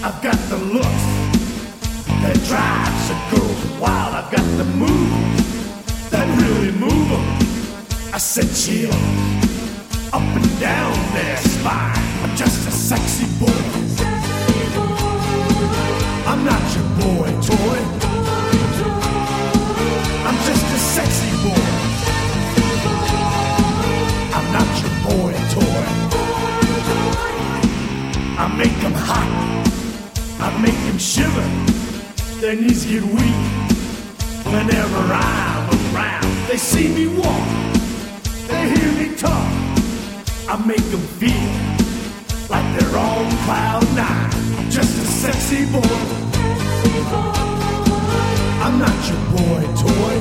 I've got the looks that drives a girl wild. I've got the moves that really move them. I said chill up and down their spine. I'm just a sexy boy. I'm not your boy toy. I'm just a sexy boy. I'm not your boy toy. I make them hot, I make them shiver. Their knees get weak whenever I'm around. They see me walk, they hear me talk. I make them feel like they're on cloud nine. I'm just a sexy boy. I'm not your boy toy.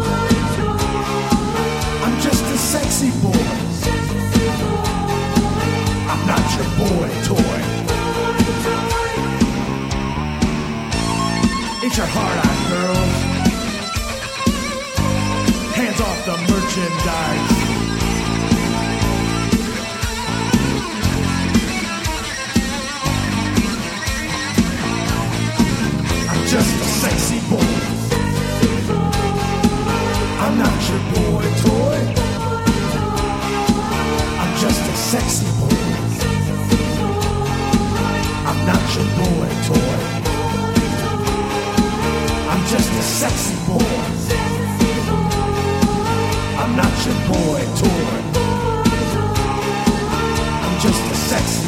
I'm just a sexy boy. I'm not your boy toy. Ain't your heart out, girls? Hands off the merchandise. I'm just a sexy boy. I'm not your boy toy. I'm just a sexy boy. I'm not your boy toy. I'm just a sexy boy. I'm not your boy toy. I'm just a sexy